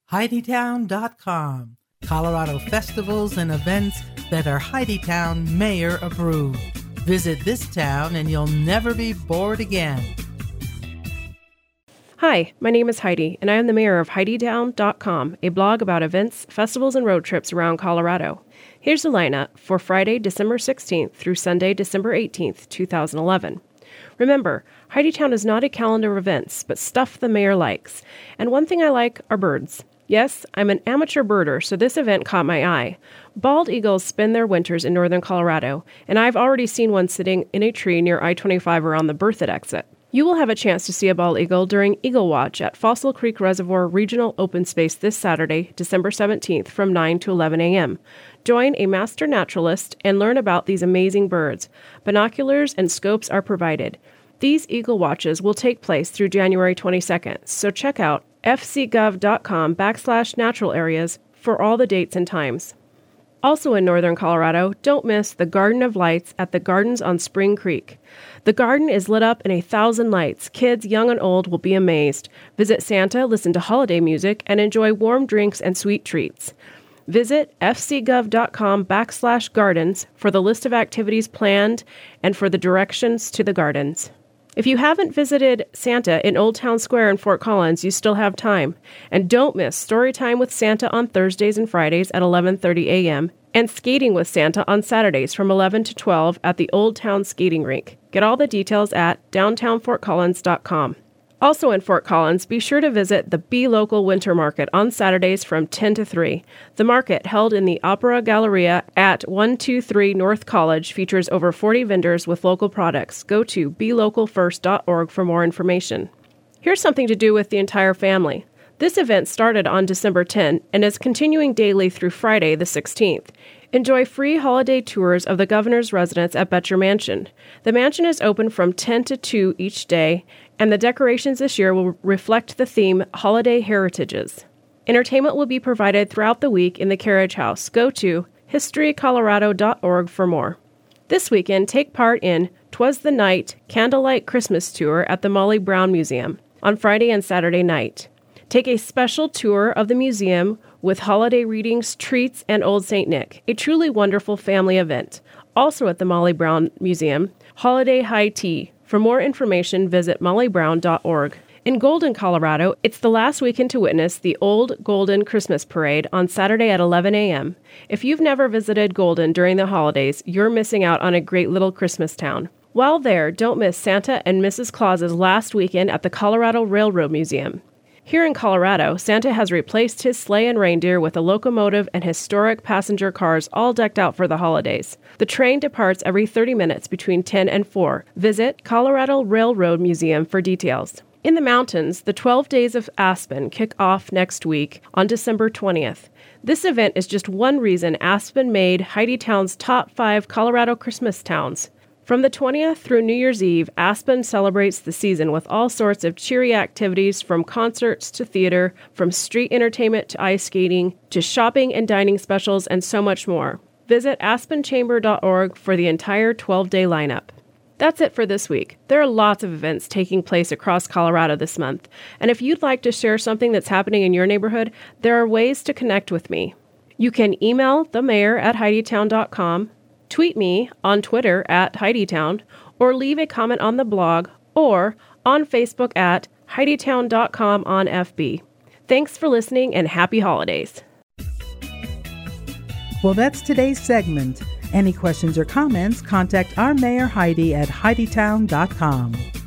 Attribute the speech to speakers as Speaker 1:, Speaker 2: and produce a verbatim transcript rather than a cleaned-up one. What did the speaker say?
Speaker 1: Heidi Town dot com. Colorado festivals and events that are Heidi Town mayor approved. Visit this town and you'll never be bored again.
Speaker 2: Hi, my name is Heidi, and I am the mayor of Heidi Town dot com, a blog about events, festivals, and road trips around Colorado. Here's the lineup for Friday, December sixteenth through Sunday, December eighteenth, two thousand eleven. Remember, Heidi Town is not a calendar of events, but stuff the mayor likes. And one thing I like are birds. Yes, I'm an amateur birder, so this event caught my eye. Bald eagles spend their winters in northern Colorado, and I've already seen one sitting in a tree near I twenty-five around the Berthoud exit. You will have a chance to see a bald eagle during Eagle Watch at Fossil Creek Reservoir Regional Open Space this Saturday, December seventeenth from nine to eleven a.m. Join a master naturalist and learn about these amazing birds. Binoculars and scopes are provided. These Eagle Watches will take place through January twenty-second, so check out fcgov.com backslash natural areas for all the dates and times. Also in northern Colorado, don't miss the Garden of Lights at the Gardens on Spring Creek. The garden is lit up in a thousand lights. Kids, young and old, will be amazed. Visit Santa, listen to holiday music, and enjoy warm drinks and sweet treats. Visit fcgov.com backslash gardens for the list of activities planned and for the directions to the gardens. If you haven't visited Santa in Old Town Square in Fort Collins, you still have time. And don't miss Storytime with Santa on Thursdays and Fridays at eleven thirty a.m. and Skating with Santa on Saturdays from eleven to twelve at the Old Town Skating Rink. Get all the details at downtown fort collins dot com. Also in Fort Collins, be sure to visit the Be Local Winter Market on Saturdays from ten to three. The market, held in the Opera Galleria at one two three North College, features over forty vendors with local products. Go to be local first dot org for more information. Here's something to do with the entire family. This event started on December tenth and is continuing daily through Friday the sixteenth. Enjoy free holiday tours of the governor's residence at Betcher Mansion. The mansion is open from ten to two each day, and the decorations this year will reflect the theme Holiday Heritages. Entertainment will be provided throughout the week in the Carriage House. Go to history colorado dot org for more. This weekend, take part in 'Twas the Night Candlelight Christmas Tour at the Molly Brown Museum on Friday and Saturday night. Take a special tour of the museum with holiday readings, treats, and Old Saint Nick, a truly wonderful family event. Also at the Molly Brown Museum, Holiday High Tea. For more information, visit molly brown dot org. In Golden, Colorado, it's the last weekend to witness the Old Golden Christmas Parade on Saturday at eleven a.m. If you've never visited Golden during the holidays, you're missing out on a great little Christmas town. While there, don't miss Santa and Missus Claus's last weekend at the Colorado Railroad Museum. Here in Colorado, Santa has replaced his sleigh and reindeer with a locomotive and historic passenger cars all decked out for the holidays. The train departs every thirty minutes between ten and four. Visit Colorado Railroad Museum for details. In the mountains, the twelve Days of Aspen kick off next week on December twentieth. This event is just one reason Aspen made Heidi Town's top five Colorado Christmas towns. From the twentieth through New Year's Eve, Aspen celebrates the season with all sorts of cheery activities, from concerts to theater, from street entertainment to ice skating, to shopping and dining specials, and so much more. Visit aspen chamber dot org for the entire twelve-day lineup. That's it for this week. There are lots of events taking place across Colorado this month, and if you'd like to share something that's happening in your neighborhood, there are ways to connect with me. You can email the mayor at heidi town dot com, tweet me on Twitter at HeidiTown, or leave a comment on the blog or on Facebook at heidi town dot com on F B. Thanks for listening and happy holidays.
Speaker 1: Well, that's today's segment. Any questions or comments, contact our Mayor Heidi at heidi town dot com.